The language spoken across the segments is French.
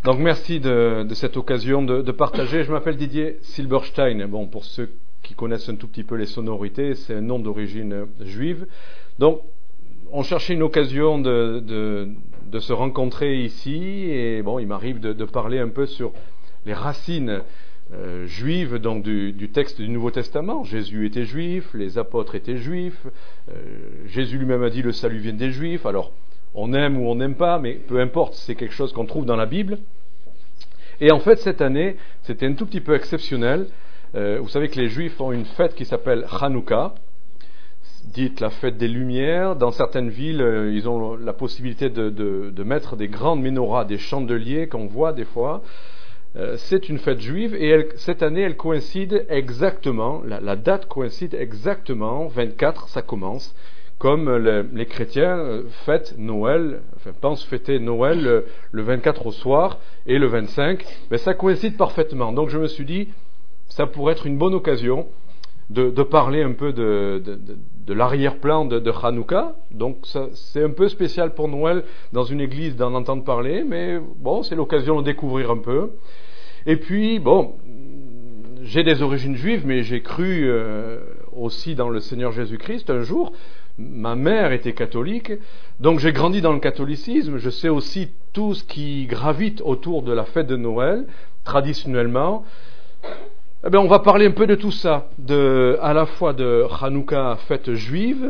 Donc merci de cette occasion de partager. Je m'appelle Didier Silberstein. Bon, pour ceux qui connaissent un tout petit peu les sonorités, c'est un nom d'origine juive. Donc, on cherchait une occasion de se rencontrer ici, et bon, il m'arrive de parler un peu sur les racines juives, donc du texte du Nouveau Testament. Jésus était juif, les apôtres étaient juifs, Jésus lui-même a dit le salut vient des juifs. Alors, on aime ou on n'aime pas, mais peu importe, c'est quelque chose qu'on trouve dans la Bible. Et en fait, cette année, c'était un tout petit peu exceptionnel. Vous savez que les Juifs ont une fête qui s'appelle Hanouka, dite la fête des Lumières. Dans certaines villes, ils ont la possibilité de mettre des grandes menorahs, des chandeliers qu'on voit des fois. C'est une fête juive et cette année, elle coïncide exactement, la date coïncide exactement, 24, ça commence. Comme les chrétiens fêtent Noël, pensent fêter Noël le 24 au soir et le 25, mais ça coïncide parfaitement. Donc je me suis dit, ça pourrait être une bonne occasion de parler un peu de l'arrière-plan de Hanouka. Donc c'est un peu spécial pour Noël dans une église d'en entendre parler, mais bon, c'est l'occasion de découvrir un peu. Et puis, bon, j'ai des origines juives, mais j'ai cru aussi dans le Seigneur Jésus-Christ un jour. Ma mère était catholique, donc j'ai grandi dans le catholicisme. Je sais aussi tout ce qui gravite autour de la fête de Noël, traditionnellement. Eh bien, on va parler un peu de tout ça, à la fois de Hanouka, fête juive,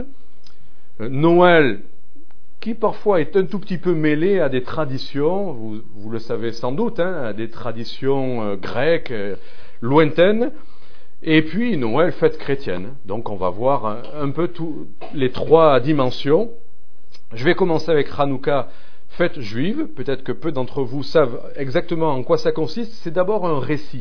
Noël, qui parfois est un tout petit peu mêlé à des traditions, vous le savez sans doute, à des traditions grecques, lointaines. Et puis Noël, fête chrétienne. Donc on va voir un peu les trois dimensions. Je vais commencer avec Hanouka, fête juive. Peut-être que peu d'entre vous savent exactement en quoi ça consiste. C'est d'abord un récit.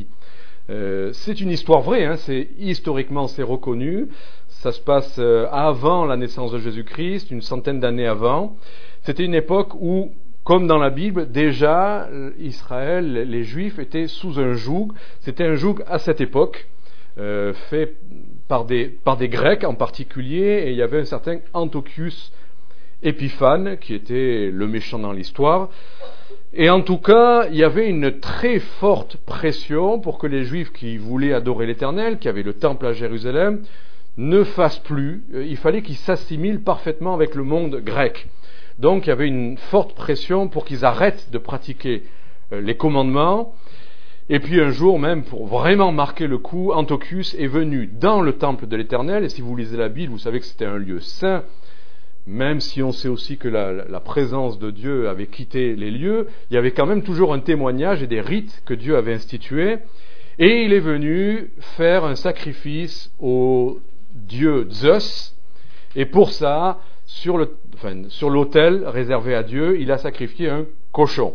C'est une histoire vraie, historiquement c'est reconnu. Ça se passe avant la naissance de Jésus-Christ, une centaine d'années avant. C'était une époque où, comme dans la Bible, déjà Israël, les Juifs étaient sous un joug. C'était un joug à cette époque. Fait par des Grecs en particulier, et il y avait un certain Antiochus Épiphane, qui était le méchant dans l'histoire. Et en tout cas, il y avait une très forte pression pour que les Juifs qui voulaient adorer l'Éternel, qui avaient le temple à Jérusalem, ne fassent plus. Il fallait qu'ils s'assimilent parfaitement avec le monde grec. Donc il y avait une forte pression pour qu'ils arrêtent de pratiquer les commandements. Et puis un jour même, pour vraiment marquer le coup, Antiochus est venu dans le temple de l'Éternel, et si vous lisez la Bible, vous savez que c'était un lieu saint, même si on sait aussi que la présence de Dieu avait quitté les lieux, il y avait quand même toujours un témoignage et des rites que Dieu avait institués, et il est venu faire un sacrifice au dieu Zeus, et pour ça, sur l'autel réservé à Dieu, il a sacrifié un cochon.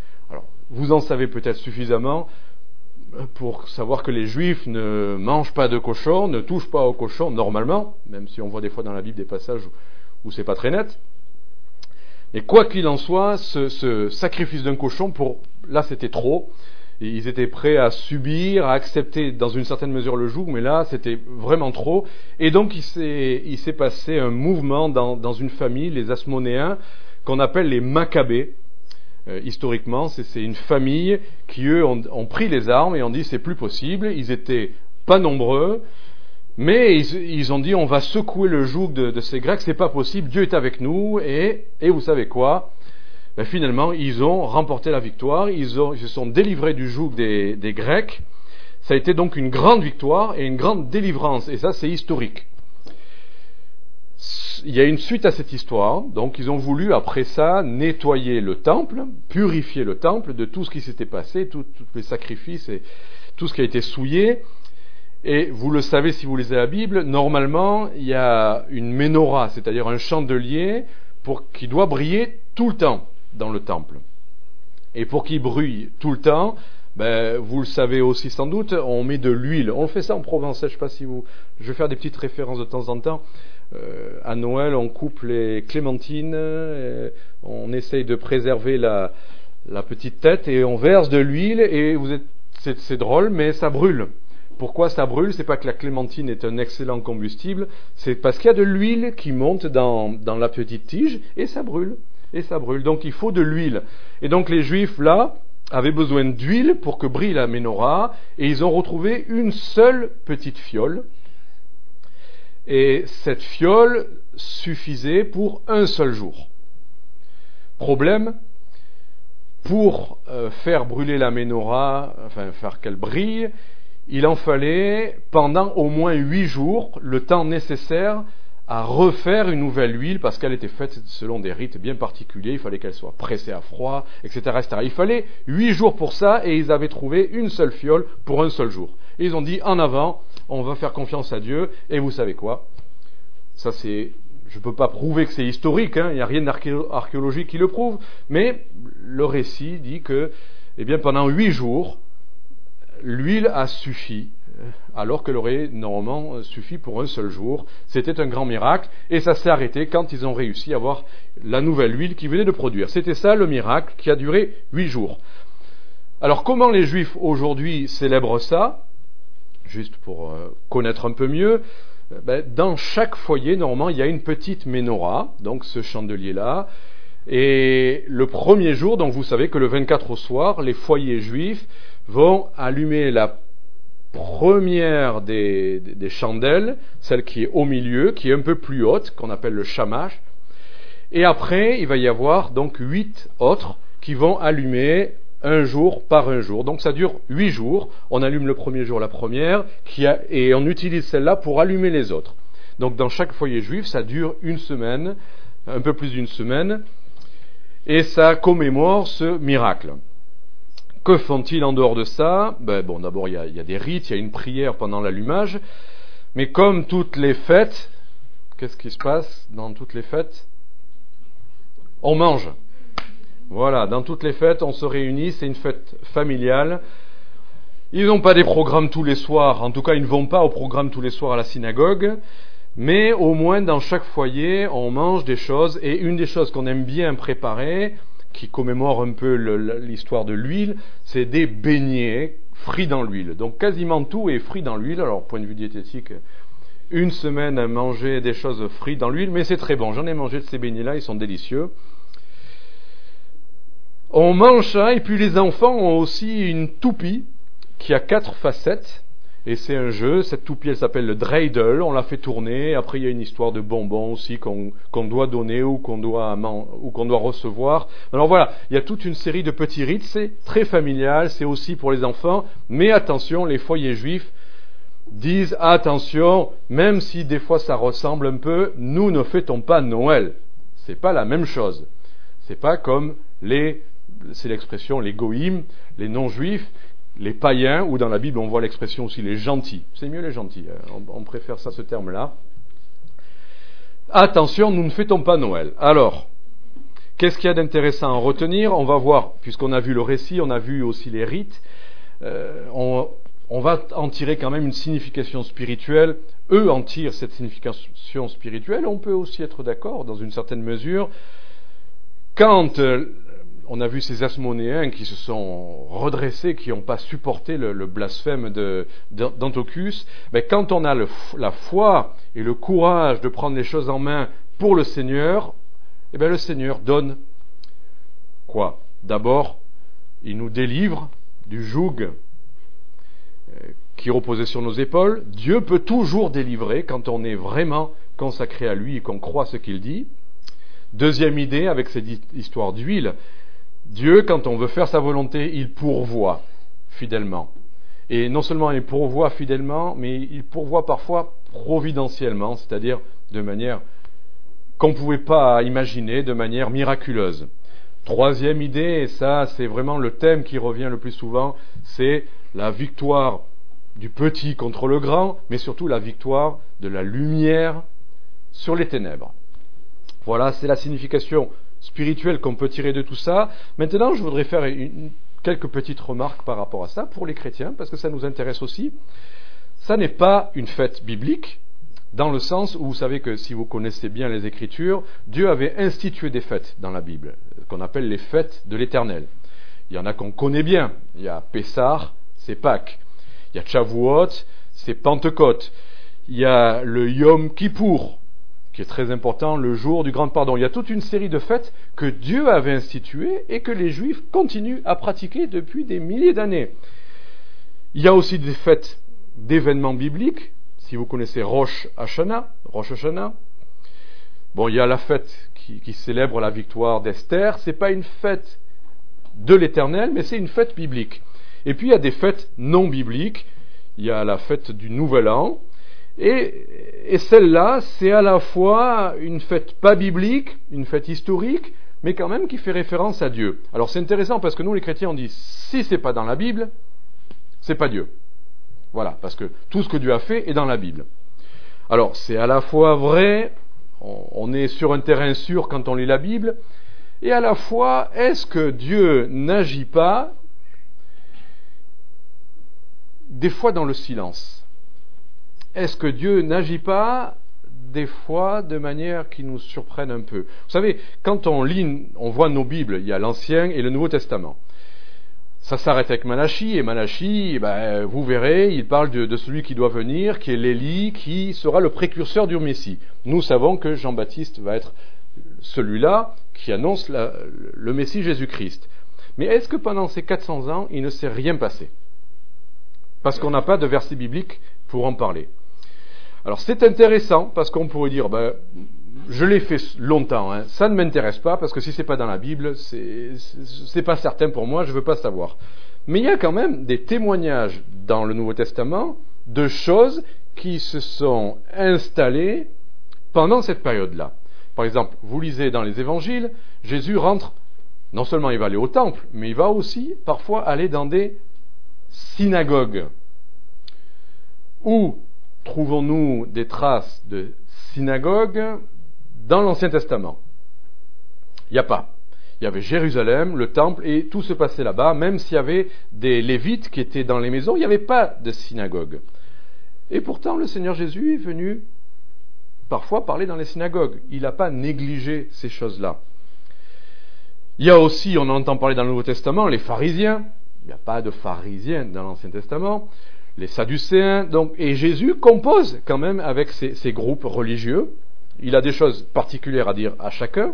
Vous en savez peut-être suffisamment pour savoir que les Juifs ne mangent pas de cochon, ne touchent pas au cochon normalement, même si on voit des fois dans la Bible des passages où c'est pas très net. Et quoi qu'il en soit, ce sacrifice d'un cochon, là c'était trop. Et ils étaient prêts à subir, à accepter dans une certaine mesure le joug, mais là c'était vraiment trop. Et donc il s'est passé un mouvement dans une famille, les Asmonéens, qu'on appelle les Maccabées. Historiquement, c'est une famille qui, eux, ont pris les armes et ont dit c'est plus possible. Ils étaient pas nombreux, mais ils ont dit on va secouer le joug de ces Grecs, c'est pas possible, Dieu est avec nous, et vous savez quoi? Finalement, ils ont remporté la victoire, ils se sont délivrés du joug des Grecs. Ça a été donc une grande victoire et une grande délivrance, et ça c'est historique. Il y a une suite à cette histoire, donc ils ont voulu après ça nettoyer le temple, purifier le temple de tout ce qui s'était passé, tous les sacrifices et tout ce qui a été souillé. Et vous le savez si vous lisez la Bible, normalement il y a une menorah, c'est-à-dire un chandelier qui doit briller tout le temps dans le temple. Et pour qu'il brille tout le temps, vous le savez aussi sans doute, on met de l'huile. On fait ça en Provence, je sais pas si je vais faire des petites références de temps en temps. À Noël, on coupe les clémentines, on essaye de préserver la petite tête et on verse de l'huile et c'est drôle, mais ça brûle. Pourquoi ça brûle? C'est pas que la clémentine est un excellent combustible, c'est parce qu'il y a de l'huile qui monte dans la petite tige et ça brûle. Donc il faut de l'huile. Et donc les Juifs là, avaient besoin d'huile pour que brille la menorah, et ils ont retrouvé une seule petite fiole. Et cette fiole suffisait pour un seul jour. Problème, pour faire brûler la menorah, enfin faire qu'elle brille, il en fallait pendant au moins 8 jours le temps nécessaire à refaire une nouvelle huile parce qu'elle était faite selon des rites bien particuliers, il fallait qu'elle soit pressée à froid, etc., etc. Il fallait 8 jours pour ça et ils avaient trouvé une seule fiole pour un seul jour. Et ils ont dit en avant, on va faire confiance à Dieu et vous savez quoi ? Ça c'est, je ne peux pas prouver que c'est historique, il n'y a rien d'archéologique qui le prouve, mais le récit dit que pendant 8 jours, l'huile a suffi, alors qu'elle aurait normalement suffi pour un seul jour. C'était un grand miracle, et ça s'est arrêté quand ils ont réussi à avoir la nouvelle huile qu'ils venaient de produire. C'était ça le miracle qui a duré 8 jours. Alors comment les Juifs aujourd'hui célèbrent ça ? Juste pour connaître un peu mieux, dans chaque foyer, normalement, il y a une petite menorah, donc ce chandelier-là, et le premier jour, donc vous savez que le 24 au soir, les foyers juifs vont allumer la première des chandelles, celle qui est au milieu, qui est un peu plus haute, qu'on appelle le shamash. Et après, il va y avoir donc 8 autres qui vont allumer un jour par un jour. Donc ça dure 8 jours. On allume le premier jour la première, et on utilise celle-là pour allumer les autres. Donc dans chaque foyer juif, ça dure une semaine, un peu plus d'une semaine, et ça commémore ce miracle. Que font-ils en dehors de ça ? D'abord, il y a des rites, il y a une prière pendant l'allumage, mais comme toutes les fêtes, qu'est-ce qui se passe dans toutes les fêtes ? On mange. Voilà, dans toutes les fêtes, on se réunit, c'est une fête familiale. Ils n'ont pas des programmes tous les soirs, en tout cas, ils ne vont pas au programme tous les soirs à la synagogue, mais au moins, dans chaque foyer, on mange des choses, et une des choses qu'on aime bien préparer, qui commémore un peu l'histoire de l'huile, c'est des beignets frits dans l'huile. Donc quasiment tout est frit dans l'huile. Alors point de vue diététique, une semaine à manger des choses frites dans l'huile, mais c'est très bon. J'en ai mangé de ces beignets-là, ils sont délicieux. On mange ça, et puis les enfants ont aussi une toupie qui a 4 facettes. Et c'est un jeu, cette toupie elle s'appelle le dreidel, on la fait tourner, après il y a une histoire de bonbons aussi qu'on doit donner ou qu'on doit recevoir. Alors voilà, il y a toute une série de petits rites, c'est très familial, c'est aussi pour les enfants, mais attention, les foyers juifs disent attention, même si des fois ça ressemble un peu, nous ne fêtons pas Noël. C'est pas la même chose. C'est pas comme c'est l'expression les goïms, les non-juifs, les païens, ou dans la Bible on voit l'expression aussi les gentils. C'est mieux les gentils, on préfère ça, ce terme-là. Attention, nous ne fêtons pas Noël. Alors, qu'est-ce qu'il y a d'intéressant à retenir ? On va voir, puisqu'on a vu le récit, on a vu aussi les rites, on va en tirer quand même une signification spirituelle. Eux en tirent cette signification spirituelle, on peut aussi être d'accord dans une certaine mesure. Quand on a vu ces Asmonéens qui se sont redressés, qui n'ont pas supporté le blasphème d'Antiochus, quand on a la foi et le courage de prendre les choses en main pour le Seigneur, le Seigneur donne quoi ? D'abord, il nous délivre du joug qui reposait sur nos épaules. Dieu peut toujours délivrer quand on est vraiment consacré à lui et qu'on croit ce qu'il dit. Deuxième idée, avec cette histoire d'huile, Dieu, quand on veut faire sa volonté, il pourvoit fidèlement. Et non seulement il pourvoit fidèlement, mais il pourvoit parfois providentiellement, c'est-à-dire de manière qu'on ne pouvait pas imaginer, de manière miraculeuse. Troisième idée, et ça c'est vraiment le thème qui revient le plus souvent, c'est la victoire du petit contre le grand, mais surtout la victoire de la lumière sur les ténèbres. Voilà, c'est la signification spirituelle qu'on peut tirer de tout ça. Maintenant, je voudrais faire quelques petites remarques par rapport à ça pour les chrétiens, parce que ça nous intéresse aussi. Ça n'est pas une fête biblique, dans le sens où vous savez que si vous connaissez bien les Écritures, Dieu avait institué des fêtes dans la Bible, qu'on appelle les fêtes de l'Éternel. Il y en a qu'on connaît bien. Il y a Pessah, c'est Pâques. Il y a Shavuot, c'est Pentecôte. Il y a le Yom Kippour, qui est très important, le jour du grand pardon. Il y a toute une série de fêtes que Dieu avait instituées et que les Juifs continuent à pratiquer depuis des milliers d'années. Il y a aussi des fêtes d'événements bibliques. Si vous connaissez Rosh Hashanah, bon, il y a la fête qui célèbre la victoire d'Esther. C'est pas une fête de l'Éternel, mais c'est une fête biblique. Et puis il y a des fêtes non bibliques. Il y a la fête du Nouvel An. Et celle-là, c'est à la fois une fête pas biblique, une fête historique, mais quand même qui fait référence à Dieu. Alors c'est intéressant parce que nous, les chrétiens, on dit si c'est pas dans la Bible, c'est pas Dieu. Voilà, parce que tout ce que Dieu a fait est dans la Bible. Alors c'est à la fois vrai, on est sur un terrain sûr quand on lit la Bible, et à la fois, est-ce que Dieu n'agit pas des fois dans le silence ? Est-ce que Dieu n'agit pas des fois de manière qui nous surprenne un peu ? Vous savez, quand on lit, on voit nos Bibles, il y a l'Ancien et le Nouveau Testament. Ça s'arrête avec Malachi, et Malachi, vous verrez, il parle de celui qui doit venir, qui est l'Élie, qui sera le précurseur du Messie. Nous savons que Jean-Baptiste va être celui-là qui annonce le Messie Jésus-Christ. Mais est-ce que pendant ces 400 ans, il ne s'est rien passé ? Parce qu'on n'a pas de verset biblique pour en parler. Alors c'est intéressant parce qu'on pourrait dire, je l'ai fait longtemps, ça ne m'intéresse pas parce que si c'est pas dans la Bible, c'est pas certain pour moi, je veux pas savoir. Mais il y a quand même des témoignages dans le Nouveau Testament de choses qui se sont installées pendant cette période-là. Par exemple, vous lisez dans les Évangiles, Jésus rentre, non seulement il va aller au temple, mais il va aussi parfois aller dans des synagogues. Où trouvons-nous des traces de synagogues dans l'Ancien Testament ? Il n'y a pas. Il y avait Jérusalem, le temple, et tout se passait là-bas. Même s'il y avait des Lévites qui étaient dans les maisons, il n'y avait pas de synagogue. Et pourtant, le Seigneur Jésus est venu parfois parler dans les synagogues. Il n'a pas négligé ces choses-là. Il y a aussi, on entend parler dans le Nouveau Testament, les pharisiens. Il n'y a pas de pharisiens dans l'Ancien Testament. Les Sadducéens, et Jésus compose quand même avec ces groupes religieux. Il a des choses particulières à dire à chacun.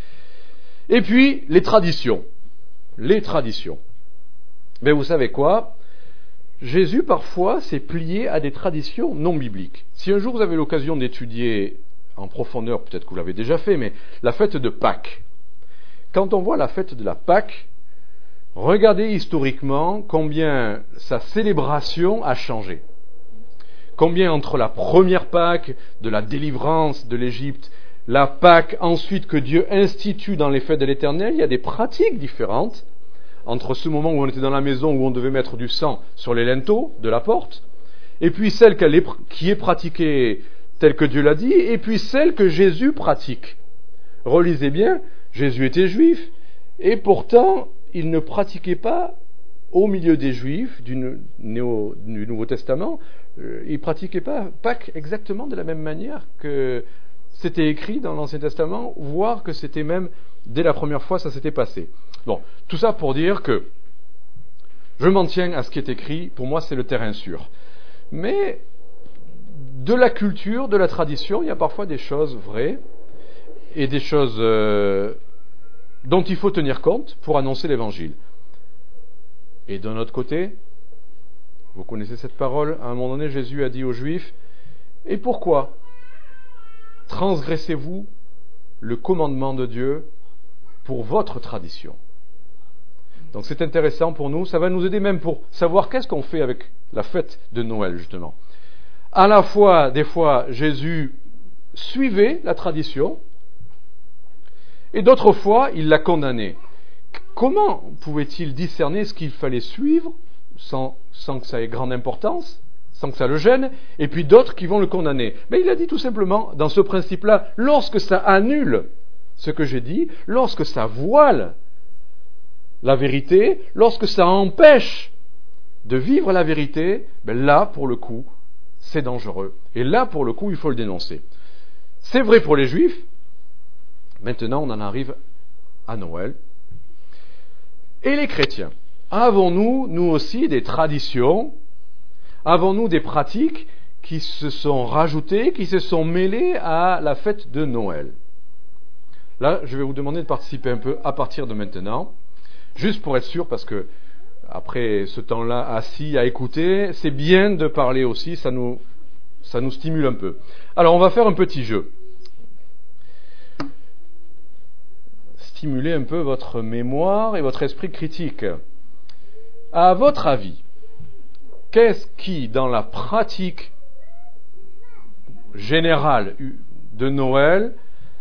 Et puis, les traditions. Les traditions. Mais vous savez quoi ? Jésus, parfois, s'est plié à des traditions non bibliques. Si un jour vous avez l'occasion d'étudier en profondeur, peut-être que vous l'avez déjà fait, mais la fête de Pâques. Quand on voit la fête de la Pâques, regardez historiquement combien sa célébration a changé. Combien entre la première Pâque de la délivrance de l'Égypte, la Pâque ensuite que Dieu institue dans les fêtes de l'Éternel, il y a des pratiques différentes entre ce moment où on était dans la maison où on devait mettre du sang sur les linteaux de la porte, et puis celle qui est pratiquée telle que Dieu l'a dit, et puis celle que Jésus pratique. Relisez bien, Jésus était juif, et pourtant il ne pratiquait pas au milieu des Juifs du Nouveau Testament, il ne pratiquait pas Pâques exactement de la même manière que c'était écrit dans l'Ancien Testament, voire que c'était même, dès la première fois, ça s'était passé. Bon, tout ça pour dire que je m'en tiens à ce qui est écrit, pour moi c'est le terrain sûr. Mais de la culture, de la tradition, il y a parfois des choses vraies et des choses dont il faut tenir compte pour annoncer l'Évangile. Et d'un autre côté, vous connaissez cette parole, à un moment donné, Jésus a dit aux Juifs, « Et pourquoi transgressez-vous le commandement de Dieu pour votre tradition ?» Donc c'est intéressant pour nous, ça va nous aider même pour savoir qu'est-ce qu'on fait avec la fête de Noël, justement. À la fois, des fois, Jésus suivait la tradition, et d'autres fois, il l'a condamnée. Comment pouvait-il discerner ce qu'il fallait suivre sans que ça ait grande importance, sans que ça le gêne, et puis d'autres qui vont le condamner? Mais il a dit tout simplement, dans ce principe-là, lorsque ça annule ce que j'ai dit, lorsque ça voile la vérité, lorsque ça empêche de vivre la vérité, là, pour le coup, c'est dangereux. Et là, pour le coup, il faut le dénoncer. C'est vrai pour les Juifs. Maintenant, on en arrive à Noël. Et les chrétiens, avons-nous, nous aussi, des traditions? Avons-nous des pratiques qui se sont rajoutés, qui se sont mêlés à la fête de Noël. Là, je vais vous demander de participer un peu à partir de maintenant, juste pour être sûr, parce que après ce temps-là assis à écouter, c'est bien de parler aussi, ça nous stimule un peu. Alors, on va faire un petit jeu. Stimuler un peu votre mémoire et votre esprit critique. À votre avis, qu'est-ce qui, dans la pratique générale de Noël,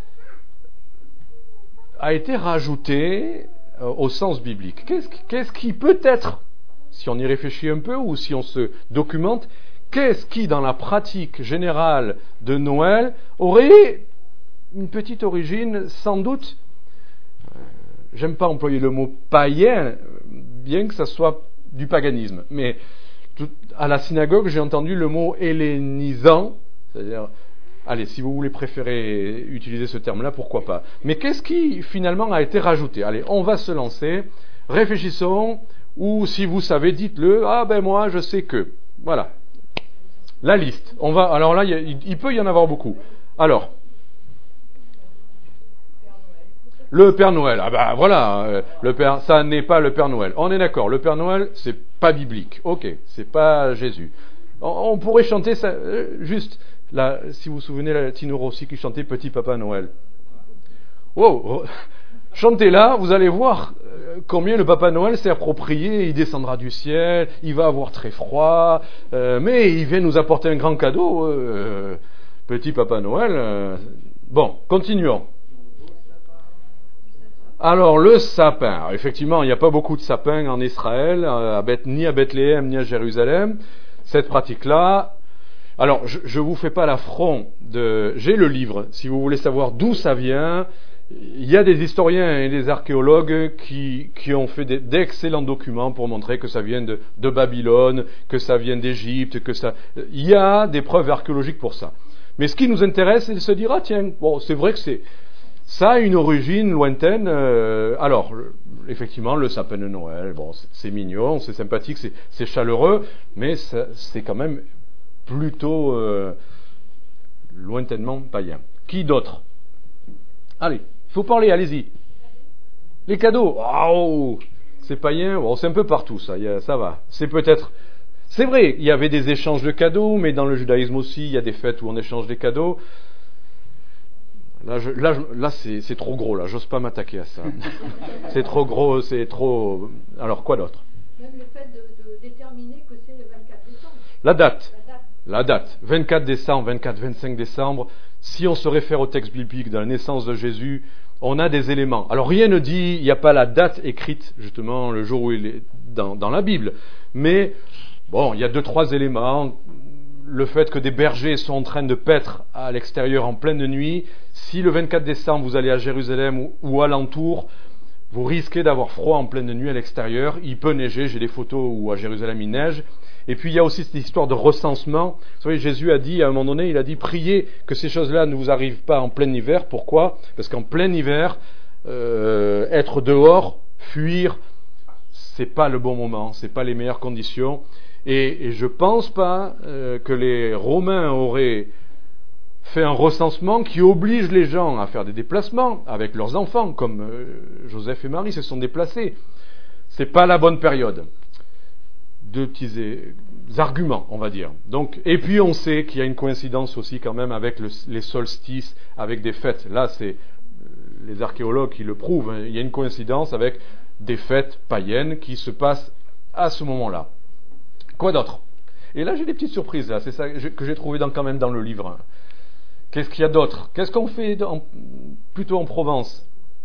a été rajouté au sens biblique? Qu'est-ce qui peut-être, si on y réfléchit un peu ou si on se documente, qu'est-ce qui, dans la pratique générale de Noël, aurait une petite origine, sans doute, j'aime pas employer le mot païen, bien que ça soit du paganisme, mais à la synagogue, j'ai entendu le mot hellénisant, c'est-à-dire, allez, si vous voulez préférer utiliser ce terme-là, pourquoi pas. Mais qu'est-ce qui, finalement, a été rajouté? Allez, on va se lancer, réfléchissons, ou si vous savez, dites-le, ah ben moi, je sais que. Voilà. La liste. Alors là, il peut y en avoir beaucoup. Alors, le Père Noël. Ah ben voilà, ça n'est pas le Père Noël. On est d'accord, le Père Noël, c'est pas biblique. Ok, c'est pas Jésus. On pourrait chanter ça, juste, là, si vous vous souvenez, Tino Rossi qui chantait Petit Papa Noël. Wow, chantez là, vous allez voir combien le Papa Noël s'est approprié, il descendra du ciel, il va avoir très froid, mais il vient nous apporter un grand cadeau. Petit Papa Noël. Bon, continuons. Alors, le sapin. Alors, effectivement, il n'y a pas beaucoup de sapins en Israël, ni à Bethléem, ni à Jérusalem. Cette pratique-là. Alors, je ne vous fais pas l'affront de... J'ai le livre, si vous voulez savoir d'où ça vient. Il y a des historiens et des archéologues qui ont fait d'excellents documents pour montrer que ça vient de Babylone, que ça vient d'Égypte, que ça... Il y a des preuves archéologiques pour ça. Mais ce qui nous intéresse, c'est de se dire, ah tiens, bon, c'est vrai que ça a une origine lointaine. Alors, effectivement, le sapin de Noël, bon, c'est mignon, c'est sympathique, c'est chaleureux, mais c'est quand même plutôt lointainement païen. Qui d'autre? Allez, il faut parler, allez-y. Les cadeaux, oh, c'est païen, bon, c'est un peu partout, ça va. C'est vrai, il y avait des échanges de cadeaux, mais dans le judaïsme aussi, il y a des fêtes où on échange des cadeaux. Là, c'est trop gros, là, j'ose pas m'attaquer à ça. C'est trop gros, c'est trop... Alors, quoi d'autre? Même le fait de déterminer que c'est le 24 décembre. La date. 24 décembre, 25 décembre. Si on se réfère au texte biblique de la naissance de Jésus, on a des éléments. Alors, rien ne dit, il n'y a pas la date écrite, justement, le jour où il est dans la Bible. Mais, bon, il y a 2-3 éléments. Le fait que des bergers sont en train de paître à l'extérieur en pleine nuit. Si le 24 décembre, vous allez à Jérusalem ou alentour, vous risquez d'avoir froid en pleine nuit à l'extérieur. Il peut neiger, j'ai des photos où à Jérusalem il neige. Et puis il y a aussi cette histoire de recensement. Vous savez, Jésus a dit, à un moment donné, il a dit, priez que ces choses-là ne vous arrivent pas en plein hiver. Pourquoi? Parce qu'en plein hiver, être dehors, fuir, c'est pas le bon moment, c'est pas les meilleures conditions. Et je pense pas que les Romains auraient fait un recensement qui oblige les gens à faire des déplacements avec leurs enfants, comme Joseph et Marie se sont déplacés. C'est pas la bonne période. 2 petits arguments, on va dire. Donc, et puis on sait qu'il y a une coïncidence aussi quand même avec les solstices, avec des fêtes. Là, c'est les archéologues qui le prouvent. Hein. Il y a une coïncidence avec des fêtes païennes qui se passent à ce moment-là. Quoi d'autre? Et là, j'ai des petites surprises. Là. C'est ça que j'ai trouvé quand même dans le livre. Qu'est-ce qu'il y a d'autre? Qu'est-ce qu'on fait plutôt en Provence?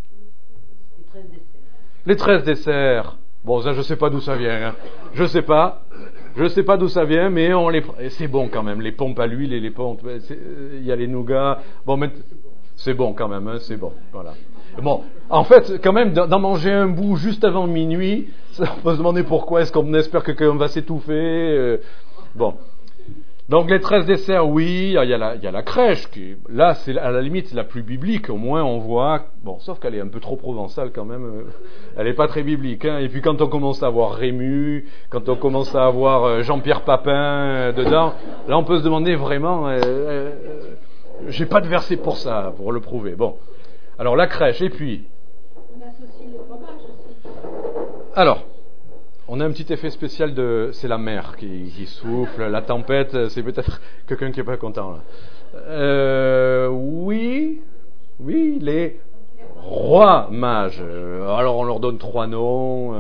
Les 13 desserts. Bon, ça, je sais pas d'où ça vient. Hein. Je sais pas d'où ça vient, mais c'est bon quand même. Les pompes à l'huile et les pompes... Il y a les nougats. Bon, mais c'est bon quand même. Hein, c'est bon. Voilà. Bon, en fait, quand même, d'en manger un bout juste avant minuit, on peut se demander pourquoi. Est-ce qu'on espère que quelqu'un va s'étouffer? Bon. Donc les 13 desserts, oui, il y a la crèche, là c'est à la limite la plus biblique, au moins on voit, bon, sauf qu'elle est un peu trop provençale quand même, elle n'est pas très biblique, hein. Et puis quand on commence à voir Rému, quand on commence à avoir Jean-Pierre Papin dedans, là on peut se demander vraiment, j'ai pas de verset pour ça, pour le prouver. Bon, alors la crèche, et puis... On associe le fromage aussi. Alors... On a un petit effet spécial c'est la mer qui souffle, la tempête, c'est peut-être quelqu'un qui n'est pas content là. Oui, les rois mages. Alors on leur donne 3 noms.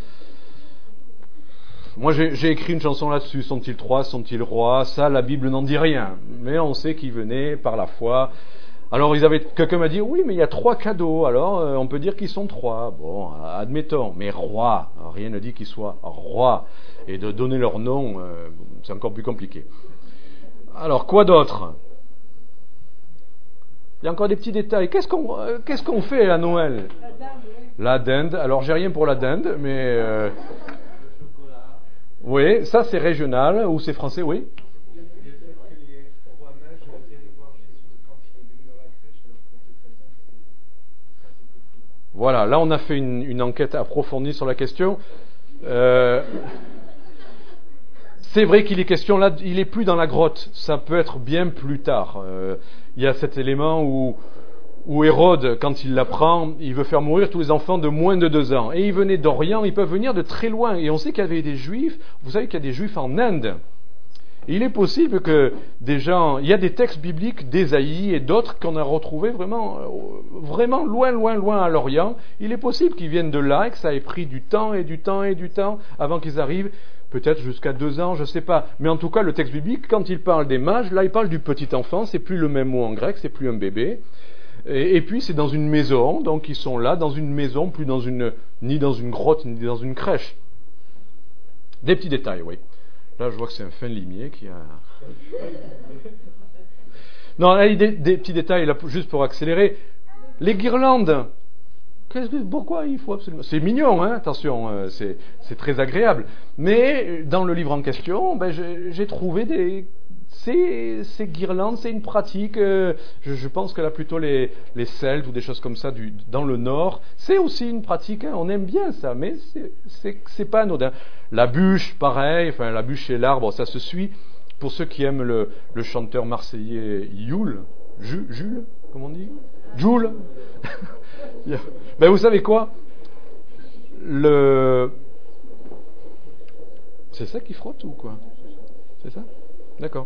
Moi j'ai écrit une chanson là-dessus, sont-ils 3, sont-ils rois? Ça, la Bible n'en dit rien, mais on sait qu'ils venaient par la foi. Alors quelqu'un m'a dit, oui, mais il y a 3 cadeaux, alors on peut dire qu'ils sont 3. Bon, admettons, mais roi, rien ne dit qu'ils soient rois. Et de donner leur nom, c'est encore plus compliqué. Alors, quoi d'autre? Il y a encore des petits détails. Qu'est-ce qu'on fait à Noël? La dinde, oui. La dinde. Alors, j'ai rien pour la dinde, mais... Oui, ça c'est régional, ou c'est français, oui. Voilà, là on a fait une enquête approfondie sur la question. C'est vrai qu'il est question, là, il est plus dans la grotte. Ça peut être bien plus tard. Il y a cet élément où Hérode, quand il l'apprend, il veut faire mourir tous les enfants de moins de 2 ans. Et ils venaient d'Orient, ils peuvent venir de très loin. Et on sait qu'il y avait des Juifs, vous savez qu'il y a des Juifs en Inde. Et il est possible que des gens... Il y a des textes bibliques d'Ésaïe et d'autres qu'on a retrouvés vraiment loin à l'Orient. Il est possible qu'ils viennent de là et que ça ait pris du temps avant qu'ils arrivent, peut-être jusqu'à 2 ans, je ne sais pas. Mais en tout cas, le texte biblique, quand il parle des mages, là il parle du petit enfant, c'est plus le même mot en grec, c'est plus un bébé. Et puis c'est dans une maison, donc ils sont là, dans une maison, ni dans une grotte, ni dans une crèche. Des petits détails, oui. Là, je vois que c'est un fin limier qui a... Non, là, des petits détails, là, juste pour accélérer. Les guirlandes. Pourquoi il faut absolument... C'est mignon, hein, attention, c'est très agréable. Mais dans le livre en question, j'ai trouvé ces guirlandes, c'est une pratique, je pense que là plutôt les Celtes ou des choses comme ça dans le Nord, c'est aussi une pratique, hein, on aime bien ça, mais c'est pas anodin. La bûche, pareil, enfin la bûche et l'arbre, ça se suit. Pour ceux qui aiment le chanteur marseillais Jules, comment on dit? Jules. Ben vous savez quoi? C'est ça qui frotte ou quoi? C'est ça? D'accord.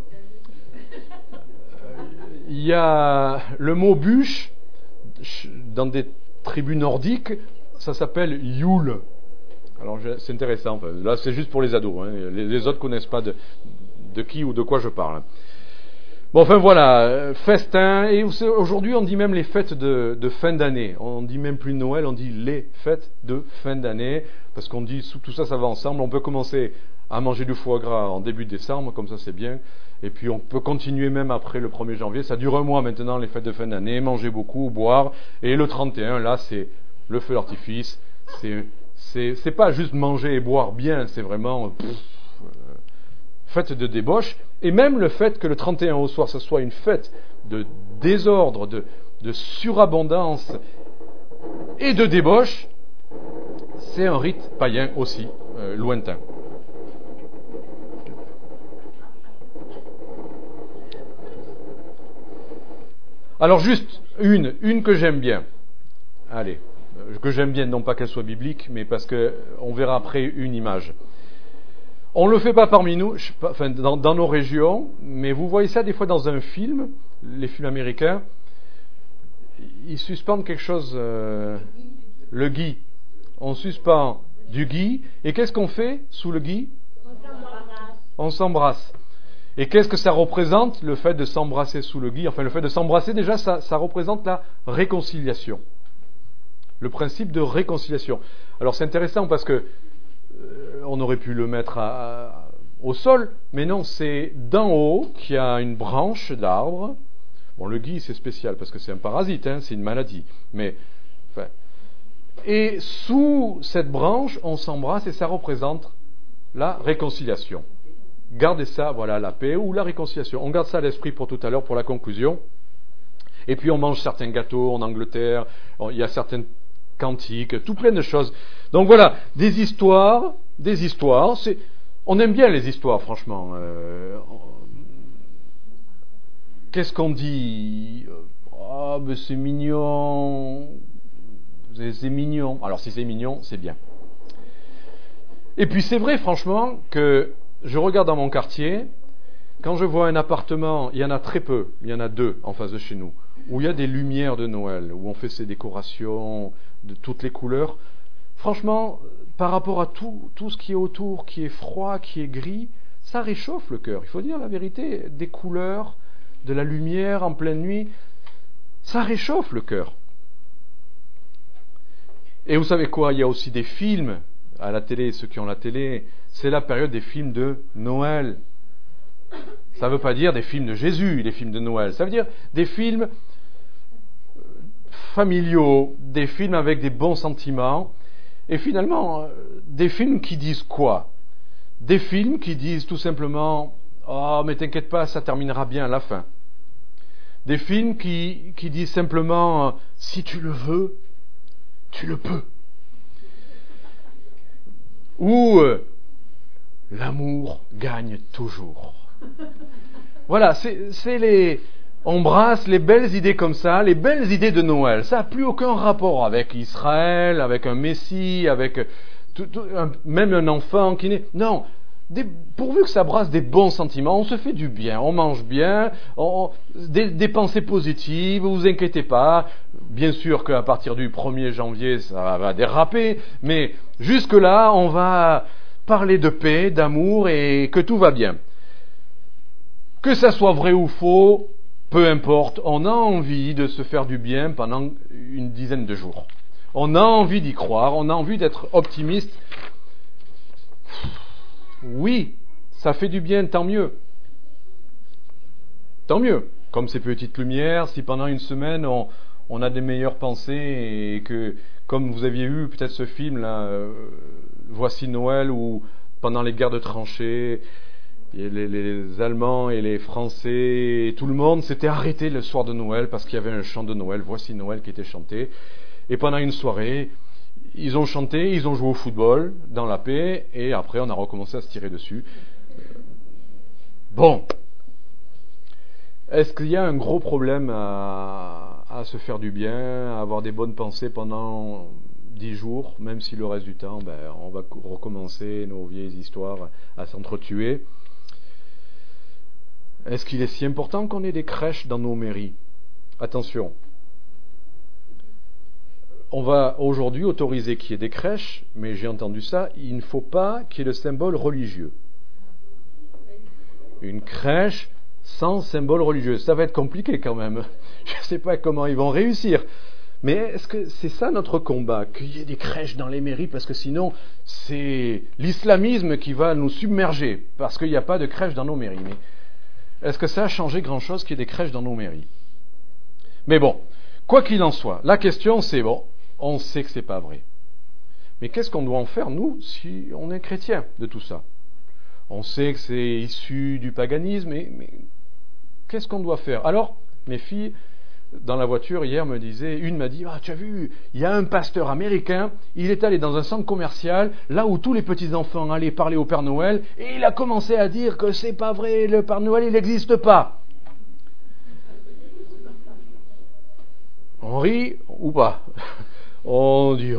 Il y a le mot bûche, dans des tribus nordiques, ça s'appelle Yule. Alors c'est intéressant, là c'est juste pour les ados, hein. Les autres ne connaissent pas de qui ou de quoi je parle. Bon, enfin voilà, festin, et aujourd'hui on dit même les fêtes de fin d'année, on dit même plus Noël, on dit les fêtes de fin d'année, parce qu'on dit tout ça va ensemble, on peut commencer à manger du foie gras en début décembre, comme ça c'est bien, et puis on peut continuer même après le 1er janvier, ça dure un mois maintenant les fêtes de fin d'année, manger beaucoup, boire, et le 31, là c'est le feu d'artifice, c'est pas juste manger et boire bien, c'est vraiment fête de débauche, et même le fait que le 31 au soir, ce soit une fête de désordre, de surabondance et de débauche, c'est un rite païen aussi, lointain. Alors juste une que j'aime bien. Allez, que j'aime bien, non pas qu'elle soit biblique, mais parce que on verra après une image. On ne le fait pas parmi nous, enfin, dans nos régions, mais vous voyez ça des fois dans un film, les films américains, ils suspendent quelque chose, le gui. On suspend du gui, et qu'est-ce qu'on fait sous le gui? On s'embrasse. Et qu'est-ce que ça représente, le fait de s'embrasser sous le gui? Enfin, le fait de s'embrasser, déjà, ça représente la réconciliation. Le principe de réconciliation. Alors, c'est intéressant parce que on aurait pu le mettre au sol, mais non, c'est d'en haut qu'il y a une branche d'arbre. Bon, le gui, c'est spécial parce que c'est un parasite, hein, c'est une maladie. Mais, enfin, et sous cette branche, on s'embrasse et ça représente la réconciliation. Gardez ça, voilà, la paix ou la réconciliation. On garde ça à l'esprit pour tout à l'heure, pour la conclusion. Et puis on mange certains gâteaux en Angleterre, il y a certaines cantiques, tout plein de choses. Donc voilà, des histoires, on aime bien les histoires, franchement. Qu'est-ce qu'on dit ? Ah, mais c'est mignon. C'est mignon. Alors si c'est mignon, c'est bien. Et puis c'est vrai, franchement, que je regarde dans mon quartier, quand je vois un appartement, il y en a très peu, il y en a 2 en face de chez nous, où il y a des lumières de Noël, où on fait ces décorations de toutes les couleurs. Franchement, par rapport à tout ce qui est autour, qui est froid, qui est gris, ça réchauffe le cœur. Il faut dire la vérité, des couleurs, de la lumière en pleine nuit, ça réchauffe le cœur. Et vous savez quoi, il y a aussi des films à la télé, ceux qui ont la télé, c'est la période des films de Noël. Ça ne veut pas dire des films de Jésus, les films de Noël. Ça veut dire des films familiaux, des films avec des bons sentiments. Et finalement, des films qui disent quoi ? Des films qui disent tout simplement « Oh, mais t'inquiète pas, ça terminera bien à la fin ». Des films qui disent simplement « Si tu le veux, tu le peux ». Ou l'amour gagne toujours. Voilà, on brasse les belles idées comme ça, les belles idées de Noël. Ça n'a plus aucun rapport avec Israël, avec un Messie, avec même un enfant qui naît. Non, pourvu que ça brasse des bons sentiments, on se fait du bien, on mange bien, des pensées positives, vous inquiétez pas. Bien sûr qu'à partir du 1er janvier, ça va déraper, mais jusque-là, on va parler de paix, d'amour et que tout va bien. Que ça soit vrai ou faux, peu importe, on a envie de se faire du bien pendant une dizaine de jours. On a envie d'y croire, on a envie d'être optimiste. Oui, ça fait du bien, tant mieux. Tant mieux. Comme ces petites lumières, si pendant une semaine on a des meilleures pensées et que, comme vous aviez eu peut-être ce film là, Voici Noël, où pendant les guerres de tranchées, les Allemands et les Français et tout le monde s'était arrêté le soir de Noël parce qu'il y avait un chant de Noël, Voici Noël, qui était chanté. Et pendant une soirée, ils ont chanté, ils ont joué au football dans la paix, et après on a recommencé à se tirer dessus. Bon. Est-ce qu'il y a un gros problème à se faire du bien, à avoir des bonnes pensées pendant 10 jours, même si le reste du temps, on va recommencer nos vieilles histoires à s'entretuer? Est-ce qu'il est si important qu'on ait des crèches dans nos mairies? Attention. On va aujourd'hui autoriser qu'il y ait des crèches, mais j'ai entendu ça, il ne faut pas qu'il y ait de symbole religieux. Une crèche sans symbole religieux, ça va être compliqué quand même. Je ne sais pas comment ils vont réussir. Mais est-ce que c'est ça notre combat, qu'il y ait des crèches dans les mairies, parce que sinon c'est l'islamisme qui va nous submerger, parce qu'il n'y a pas de crèches dans nos mairies. Mais est-ce que ça a changé grand-chose qu'il y ait des crèches dans nos mairies? Mais bon, quoi qu'il en soit, la question c'est, on sait que c'est pas vrai. Mais qu'est-ce qu'on doit en faire, nous, si on est chrétien de tout ça? On sait que c'est issu du paganisme, mais qu'est-ce qu'on doit faire? Alors, mes filles, dans la voiture hier, une m'a dit, tu as vu, il y a un pasteur américain, il est allé dans un centre commercial, là où tous les petits-enfants allaient parler au Père Noël, et il a commencé à dire que c'est pas vrai, le Père Noël, il n'existe pas. On rit ou pas? On dit,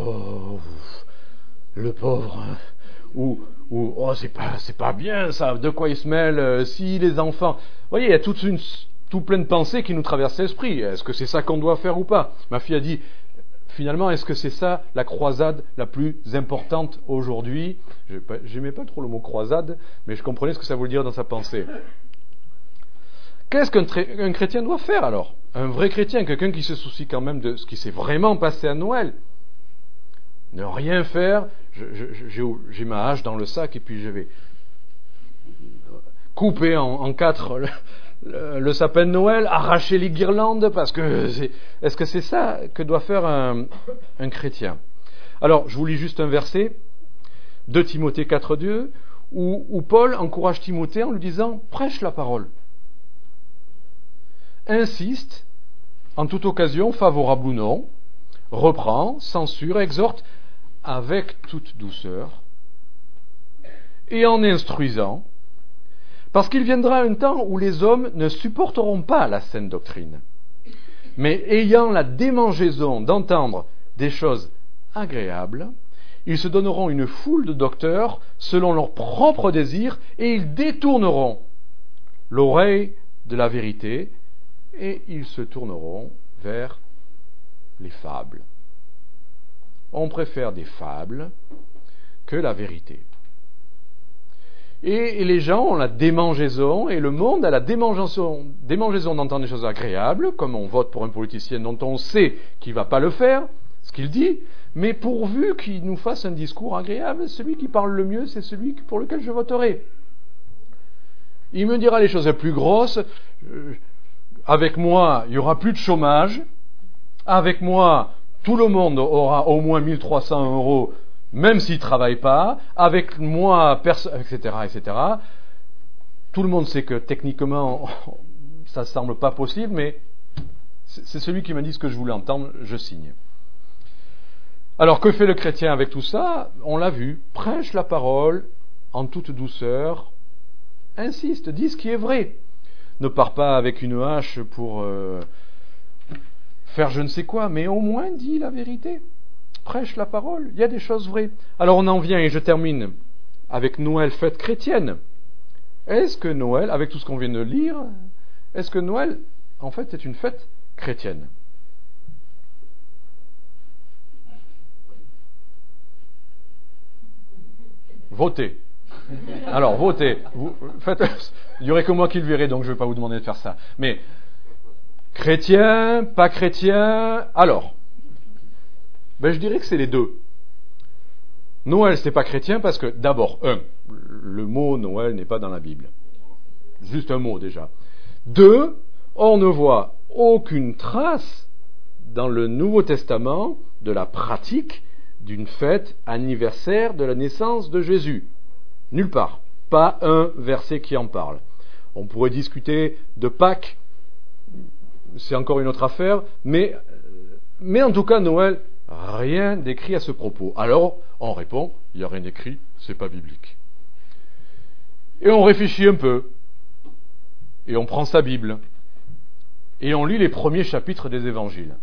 le pauvre, hein. Ou c'est pas bien ça, de quoi il se mêle, si les enfants... Vous voyez, il y a tout plein de pensées qui nous traversent l'esprit. Est-ce que c'est ça qu'on doit faire ou pas? Ma fille a dit, finalement, est-ce que c'est ça la croisade la plus importante aujourd'hui? J'aimais pas trop le mot croisade, mais je comprenais ce que ça voulait dire dans sa pensée. Qu'est-ce qu'un chrétien doit faire alors? Un vrai chrétien, quelqu'un qui se soucie quand même de ce qui s'est vraiment passé à Noël. Ne rien faire, j'ai ma hache dans le sac et puis je vais couper en 4 le sapin de Noël, arracher les guirlandes, parce que est-ce que c'est ça que doit faire un chrétien? Alors, je vous lis juste un verset, 2 Timothée 4,2, où Paul encourage Timothée en lui disant « prêche la parole ». Insiste, en toute occasion, favorable ou non, reprend, censure, exhorte avec toute douceur et en instruisant, parce qu'il viendra un temps où les hommes ne supporteront pas la saine doctrine, mais ayant la démangeaison d'entendre des choses agréables, ils se donneront une foule de docteurs selon leurs propres désirs et ils détourneront l'oreille de la vérité et ils se tourneront vers les fables. On préfère des fables que la vérité. Et les gens ont la démangeaison, et le monde a la démangeaison d'entendre des choses agréables, comme on vote pour un politicien dont on sait qu'il ne va pas le faire, ce qu'il dit, mais pourvu qu'il nous fasse un discours agréable, celui qui parle le mieux, c'est celui pour lequel je voterai. Il me dira les choses les plus grosses, avec moi, il n'y aura plus de chômage, avec moi, tout le monde aura au moins 1 300 €, même s'il ne travaille pas, avec moi, etc., etc. Tout le monde sait que techniquement, ça ne semble pas possible, mais c'est celui qui m'a dit ce que je voulais entendre, je signe. Alors, que fait le chrétien avec tout ça ? On l'a vu, prêche la parole en toute douceur, insiste, dis ce qui est vrai. Ne pars pas avec une hache pour faire je ne sais quoi, mais au moins dis la vérité. Prêche la parole, il y a des choses vraies. Alors on en vient, et je termine avec Noël, fête chrétienne. Est-ce que Noël, avec tout ce qu'on vient de lire, est-ce que Noël, en fait, est une fête chrétienne ? Votez. Alors, votez. Il n'y aurait que moi qui le verrais, donc je ne vais pas vous demander de faire ça. Mais, chrétien, pas chrétien, alors, je dirais que c'est les deux. Noël, c'est pas chrétien parce que, d'abord, le mot Noël n'est pas dans la Bible. Juste un mot déjà. 2, on ne voit aucune trace dans le Nouveau Testament de la pratique d'une fête anniversaire de la naissance de Jésus. Nulle part. Pas un verset qui en parle. On pourrait discuter de Pâques, c'est encore une autre affaire, mais en tout cas, Noël, rien d'écrit à ce propos. Alors, on répond, il n'y a rien d'écrit, c'est pas biblique. Et on réfléchit un peu, et on prend sa Bible, et on lit les premiers chapitres des évangiles.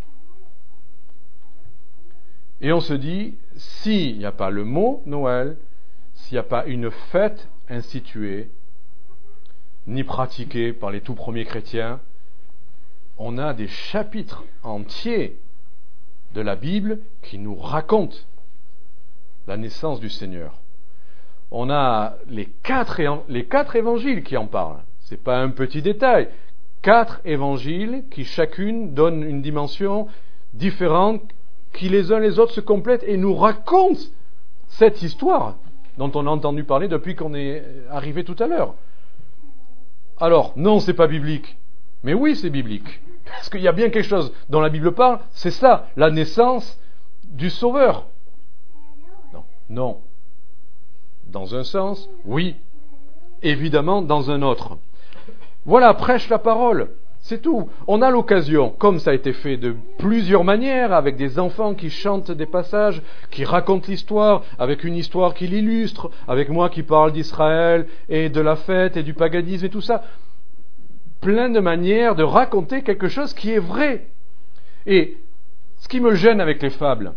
Et on se dit, s'il n'y a pas le mot Noël, s'il n'y a pas une fête instituée, ni pratiquée par les tout premiers chrétiens, on a des chapitres entiers de la Bible qui nous racontent la naissance du Seigneur. On a les quatre évangiles qui en parlent. Ce n'est pas un petit détail. 4 évangiles qui chacune donnent une dimension différente, qui les uns les autres se complètent et nous racontent cette histoire dont on a entendu parler depuis qu'on est arrivé tout à l'heure. Alors, non, c'est pas biblique. Mais oui, c'est biblique. Parce qu'il y a bien quelque chose dont la Bible parle, c'est ça, la naissance du Sauveur. Non. Dans un sens, oui. Évidemment, dans un autre. Voilà, prêche la parole. C'est tout. On a l'occasion, comme ça a été fait de plusieurs manières, avec des enfants qui chantent des passages, qui racontent l'histoire, avec une histoire qui l'illustre, avec moi qui parle d'Israël et de la fête et du paganisme et tout ça. Plein de manières de raconter quelque chose qui est vrai. Et ce qui me gêne avec les fables,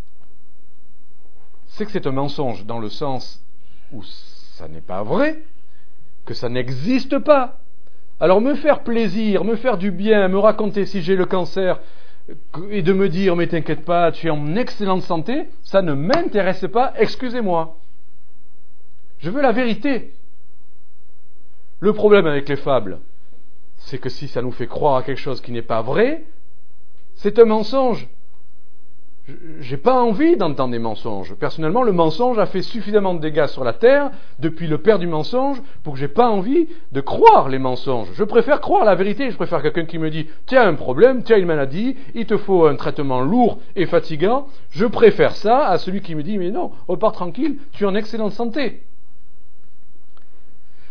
c'est que c'est un mensonge dans le sens où ça n'est pas vrai, que ça n'existe pas. Alors me faire plaisir, me faire du bien, me raconter si j'ai le cancer et de me dire mais t'inquiète pas, tu es en excellente santé, ça ne m'intéresse pas, excusez-moi. Je veux la vérité. Le problème avec les fables, c'est que si ça nous fait croire à quelque chose qui n'est pas vrai, c'est un mensonge. J'ai pas envie d'entendre des mensonges. Personnellement, le mensonge a fait suffisamment de dégâts sur la terre depuis le père du mensonge pour que j'ai pas envie de croire les mensonges. Je préfère croire la vérité. Je préfère quelqu'un qui me dit tu as un problème, tu as une maladie, il te faut un traitement lourd et fatigant. Je préfère ça à celui qui me dit mais non, repars tranquille, tu es en excellente santé.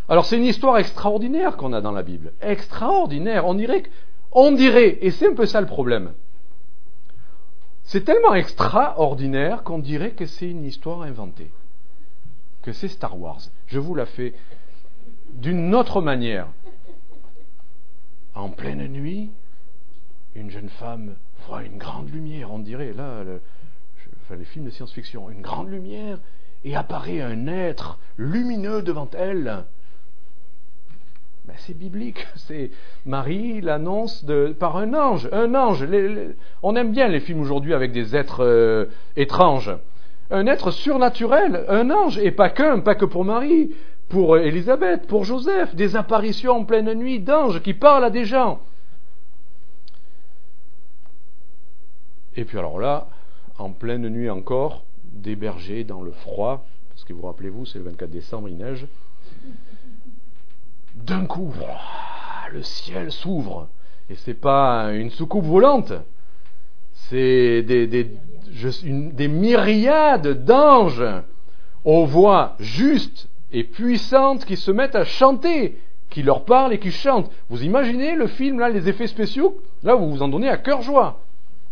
Alors c'est une histoire extraordinaire qu'on a dans la Bible. Extraordinaire. On dirait, et c'est un peu ça le problème. C'est tellement extraordinaire qu'on dirait que c'est une histoire inventée. Que c'est Star Wars. Je vous la fais d'une autre manière. En pleine nuit, une jeune femme voit une grande lumière, on dirait, là, les films de science-fiction, une grande lumière, et apparaît un être lumineux devant elle. Ben, c'est biblique, c'est Marie l'annonce par un ange. Un ange, on aime bien les films aujourd'hui avec des êtres étranges. Un être surnaturel, un ange, et pas que pour Marie, pour Élisabeth, pour Joseph, des apparitions en pleine nuit d'anges qui parlent à des gens. Et puis alors là, en pleine nuit encore, des bergers dans le froid, parce que vous rappelez-vous, c'est le 24 décembre, il neige. D'un coup, le ciel s'ouvre, et c'est pas une soucoupe volante, c'est des myriades d'anges aux voix justes et puissantes qui se mettent à chanter, qui leur parlent et qui chantent. Vous imaginez le film, là, les effets spéciaux, là vous vous en donnez à cœur joie.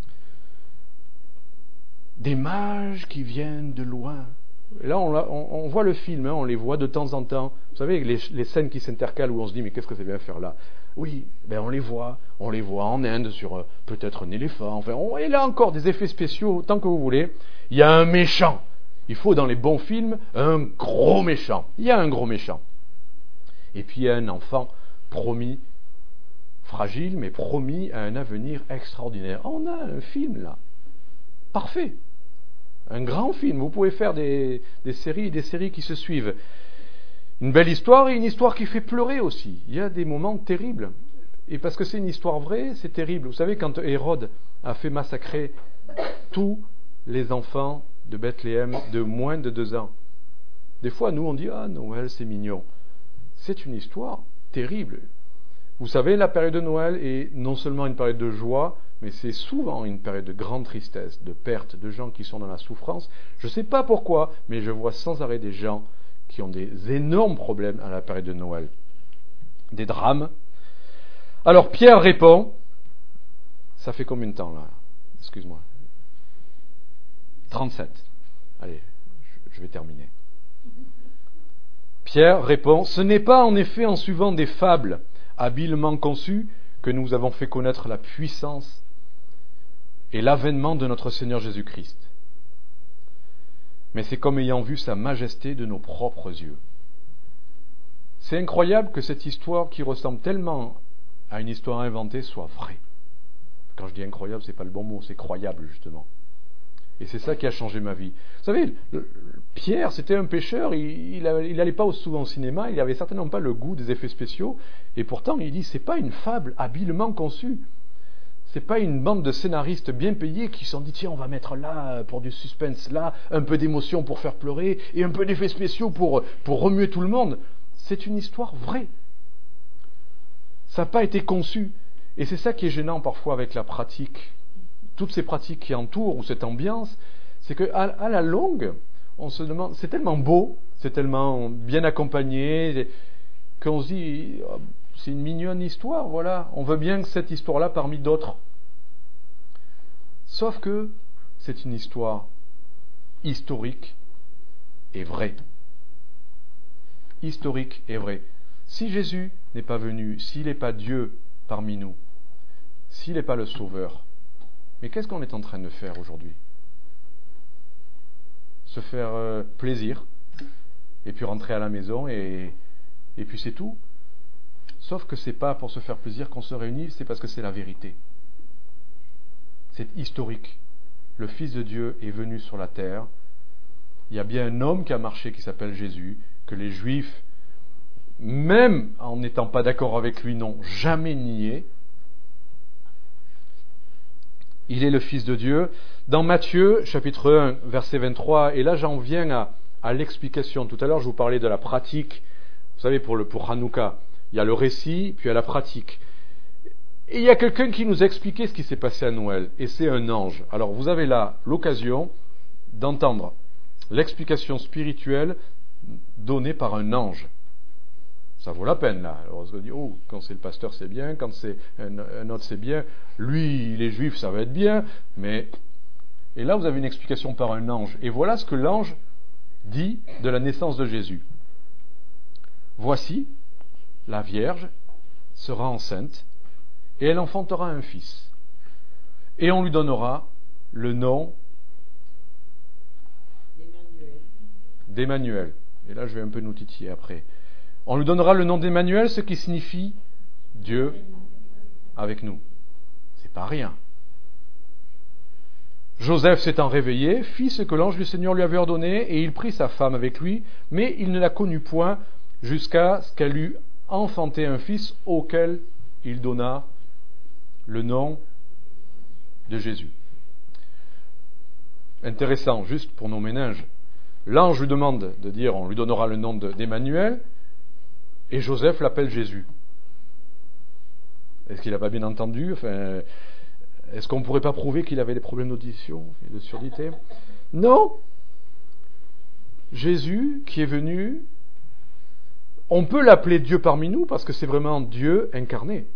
Des mages qui viennent de loin. Et là, on voit le film, on les voit de temps en temps. Vous savez, les scènes qui s'intercalent où on se dit, mais qu'est-ce que ça vient faire là? Oui, on les voit en Inde sur peut-être un éléphant. Enfin, et là encore, des effets spéciaux, tant que vous voulez. Il y a un méchant. Il faut, dans les bons films, un gros méchant. Il y a un gros méchant. Et puis, il y a un enfant promis, fragile, mais promis à un avenir extraordinaire. On a un film, là. Parfait. Un grand film. Vous pouvez faire des séries qui se suivent. Une belle histoire et une histoire qui fait pleurer aussi. Il y a des moments terribles. Et parce que c'est une histoire vraie, c'est terrible. Vous savez, quand Hérode a fait massacrer tous les enfants de Bethléem de moins de 2 ans. Des fois, nous, on dit « Ah, Noël, c'est mignon ». C'est une histoire terrible. Vous savez, la période de Noël est non seulement une période de joie, mais c'est souvent une période de grande tristesse, de perte, de gens qui sont dans la souffrance. Je ne sais pas pourquoi, mais je vois sans arrêt des gens qui ont des énormes problèmes à la période de Noël. Des drames. Alors Pierre répond, ça fait combien de temps là? Excuse-moi. 37. Allez, je vais terminer. Pierre répond, ce n'est pas en effet en suivant des fables habilement conçues que nous avons fait connaître la puissance et l'avènement de notre Seigneur Jésus-Christ. Mais c'est comme ayant vu sa majesté de nos propres yeux. C'est incroyable que cette histoire qui ressemble tellement à une histoire inventée soit vraie. Quand je dis incroyable, c'est pas le bon mot, c'est croyable justement. Et c'est ça qui a changé ma vie. Vous savez, Pierre, c'était un pêcheur, il n'allait pas souvent au cinéma, il n'avait certainement pas le goût des effets spéciaux, et pourtant il dit, c'est pas une fable habilement conçue. C'est pas une bande de scénaristes bien payés qui se sont dit, tiens, on va mettre là, pour du suspense, là, un peu d'émotion pour faire pleurer, et un peu d'effets spéciaux pour remuer tout le monde. C'est une histoire vraie. Ça n'a pas été conçu. Et c'est ça qui est gênant parfois avec la pratique. Toutes ces pratiques qui entourent, ou cette ambiance, c'est qu'à la longue, on se demande, c'est tellement beau, c'est tellement bien accompagné, qu'on se dit, oh, c'est une mignonne histoire, voilà, on veut bien que cette histoire-là parmi d'autres. Sauf que c'est une histoire historique et vraie. Historique et vraie. Si Jésus n'est pas venu, s'il n'est pas Dieu parmi nous, s'il n'est pas le Sauveur, mais qu'est-ce qu'on est en train de faire aujourd'hui? Se faire plaisir, et puis rentrer à la maison, et puis c'est tout. Sauf que c'est pas pour se faire plaisir qu'on se réunit, c'est parce que c'est la vérité. C'est historique. Le Fils de Dieu est venu sur la terre. Il y a bien un homme qui a marché qui s'appelle Jésus, que les Juifs, même en n'étant pas d'accord avec lui, n'ont jamais nié. Il est le Fils de Dieu. Dans Matthieu, chapitre 1, verset 23, et là j'en viens à l'explication. Tout à l'heure, je vous parlais de la pratique. Vous savez, pour Hanouka, il y a le récit, puis il y a la pratique. Et il y a quelqu'un qui nous a expliqué ce qui s'est passé à Noël, et c'est un ange. Alors vous avez là l'occasion d'entendre l'explication spirituelle donnée par un ange. ça vaut la peine là. Alors on se dit, oh, quand c'est le pasteur c'est bien, quand c'est un autre c'est bien, lui il est juif ça va être bien, mais... Et là vous avez une explication par un ange. Et voilà ce que l'ange dit de la naissance de Jésus. Voici, la Vierge sera enceinte et elle enfantera un fils. Et on lui donnera le nom d'Emmanuel. Et là je vais un peu nous titiller après. On lui donnera le nom d'Emmanuel, ce qui signifie Dieu avec nous. C'est pas rien. Joseph s'étant réveillé, fit ce que l'ange du Seigneur lui avait ordonné, et il prit sa femme avec lui, mais il ne la connut point jusqu'à ce qu'elle eût enfanté un fils auquel il donna le nom de Jésus. Intéressant, juste pour nos méninges. L'ange lui demande de dire, on lui donnera le nom d'Emmanuel, et Joseph l'appelle Jésus. Est-ce qu'il n'a pas bien entendu? Enfin, est-ce qu'on ne pourrait pas prouver qu'il avait des problèmes d'audition et de surdité? Non. Jésus qui est venu, on peut l'appeler Dieu parmi nous parce que c'est vraiment Dieu incarné.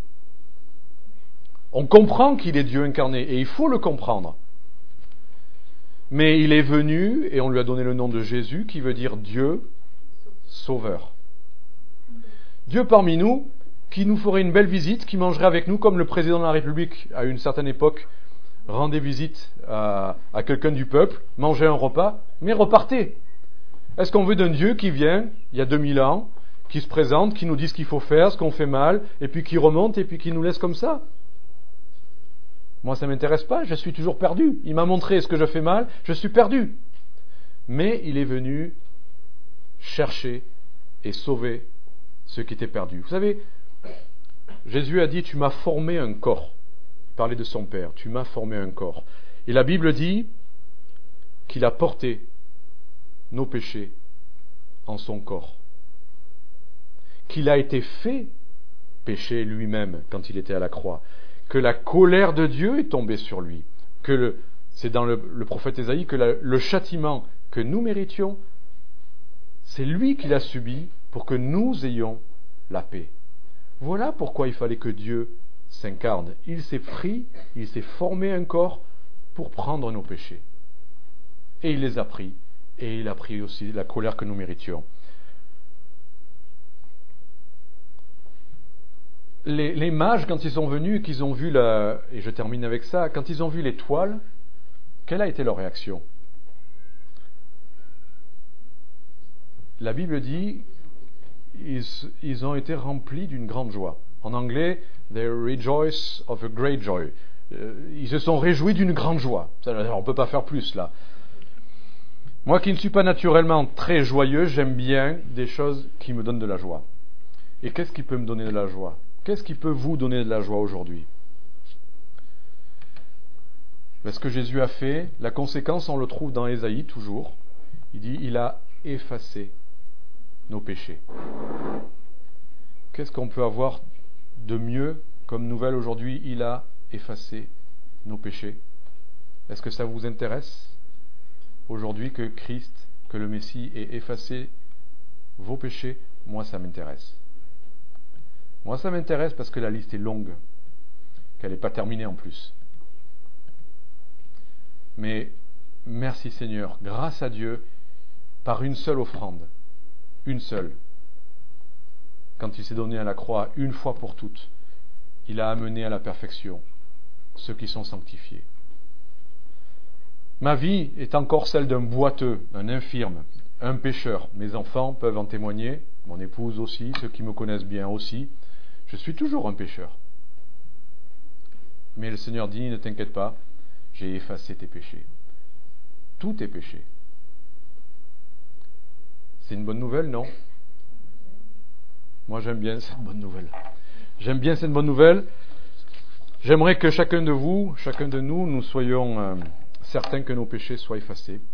On comprend qu'il est Dieu incarné et il faut le comprendre. Mais il est venu et on lui a donné le nom de Jésus qui veut dire Dieu sauveur. Dieu parmi nous, qui nous ferait une belle visite, qui mangerait avec nous comme le président de la République à une certaine époque rendait visite à quelqu'un du peuple, mangeait un repas, mais repartait. Est-ce qu'on veut d'un Dieu qui vient, il y a 2000 ans, qui se présente, qui nous dit ce qu'il faut faire, ce qu'on fait mal, et puis qui remonte, et puis qui nous laisse comme ça? Moi, ça ne m'intéresse pas, je suis toujours perdu. Il m'a montré ce que je fais mal, je suis perdu. Mais il est venu chercher et sauver ceux qui étaient perdus. Vous savez, Jésus a dit, tu m'as formé un corps. Il parlait de son Père, tu m'as formé un corps. Et la Bible dit qu'il a porté nos péchés en son corps. Qu'il a été fait péché lui-même quand il était à la croix. Que la colère de Dieu est tombée sur lui. C'est dans le prophète Ésaïe que le châtiment que nous méritions, c'est lui qui l'a subi pour que nous ayons la paix. Voilà pourquoi il fallait que Dieu s'incarne. Il s'est formé un corps pour prendre nos péchés. Et il les a pris. Et il a pris aussi la colère que nous méritions. Les mages, quand ils sont venus et qu'ils ont vu et je termine avec ça, quand ils ont vu l'étoile, quelle a été leur réaction? La Bible dit, ils ont été remplis d'une grande joie. En anglais, they rejoice of a great joy. Ils se sont réjouis d'une grande joie. On ne peut pas faire plus là. Moi qui ne suis pas naturellement très joyeux, j'aime bien des choses qui me donnent de la joie. Et qu'est-ce qui peut me donner de la joie? Qu'est-ce qui peut vous donner de la joie aujourd'hui? Ce que Jésus a fait, la conséquence, on le trouve dans Ésaïe toujours. Il dit, il a effacé nos péchés. Qu'est-ce qu'on peut avoir de mieux comme nouvelle aujourd'hui? Il a effacé nos péchés. Est-ce que ça vous intéresse aujourd'hui que Christ, que le Messie ait effacé vos péchés? Moi, ça m'intéresse. Moi, ça m'intéresse parce que la liste est longue, qu'elle n'est pas terminée en plus. Mais merci Seigneur, grâce à Dieu, par une seule offrande, une seule, quand il s'est donné à la croix une fois pour toutes, il a amené à la perfection ceux qui sont sanctifiés. Ma vie est encore celle d'un boiteux, un infirme, un pécheur. Mes enfants peuvent en témoigner, mon épouse aussi, ceux qui me connaissent bien aussi. Je suis toujours un pécheur. Mais le Seigneur dit, ne t'inquiète pas, j'ai effacé tes péchés. Tous tes péchés. C'est une bonne nouvelle, non? Moi, j'aime bien cette bonne nouvelle. J'aime bien cette bonne nouvelle. J'aimerais que chacun de vous, chacun de nous, nous soyons certains que nos péchés soient effacés.